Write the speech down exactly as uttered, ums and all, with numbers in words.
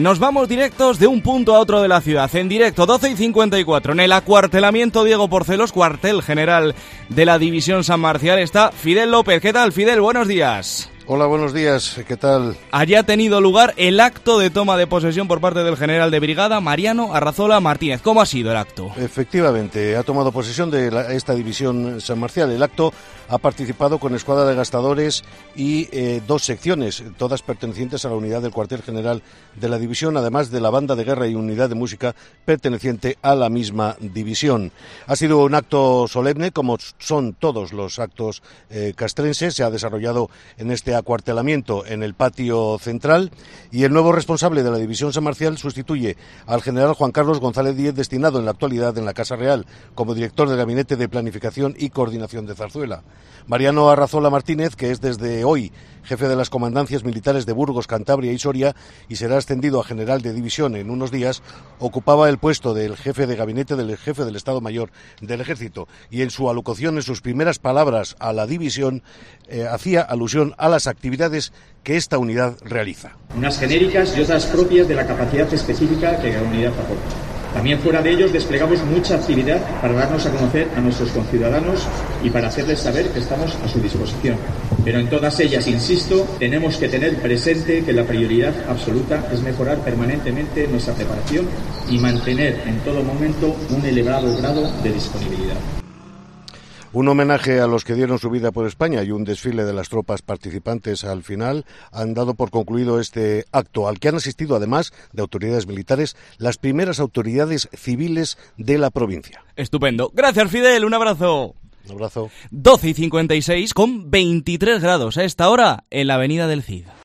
Nos vamos directos de un punto a otro de la ciudad, en directo, doce y cincuenta y cuatro, en el acuartelamiento Diego Porcelos, cuartel general de la División San Marcial, está Fidel López. ¿Qué tal, Fidel? Buenos días. Hola, buenos días, ¿qué tal? Allí ha tenido lugar el acto de toma de posesión por parte del general de brigada, Mariano Arrazola Martínez. ¿Cómo ha sido el acto? Efectivamente, ha tomado posesión de la, esta división San Marcial. El acto ha participado con escuadra de gastadores y eh, dos secciones, todas pertenecientes a la unidad del cuartel general de la división, además de la banda de guerra y unidad de música perteneciente a la misma división. Ha sido un acto solemne, como son todos los actos eh, castrenses. Se ha desarrollado en este acuartelamiento en el patio central, y el nuevo responsable de la división San Marcial sustituye al general Juan Carlos González Díez, destinado en la actualidad en la Casa Real como director del Gabinete de Planificación y Coordinación de Zarzuela. Mariano Arrazola Martínez, que es desde hoy jefe de las comandancias militares de Burgos, Cantabria y Soria, y será ascendido a general de división en unos días, ocupaba el puesto del jefe de gabinete del jefe del Estado Mayor del Ejército, y en su alocución, en sus primeras palabras a la división, eh, hacía alusión a las actividades que esta unidad realiza. Unas genéricas y otras propias de la capacidad específica que la unidad aporta. También fuera de ellos desplegamos mucha actividad para darnos a conocer a nuestros conciudadanos y para hacerles saber que estamos a su disposición. Pero en todas ellas, insisto, tenemos que tener presente que la prioridad absoluta es mejorar permanentemente nuestra preparación y mantener en todo momento un elevado grado de disponibilidad. Un homenaje a los que dieron su vida por España y un desfile de las tropas participantes al final han dado por concluido este acto, al que han asistido, además de autoridades militares, las primeras autoridades civiles de la provincia. Estupendo. Gracias, Fidel. Un abrazo. Un abrazo. doce y cincuenta y seis con veintitrés grados a esta hora en la avenida del Cid.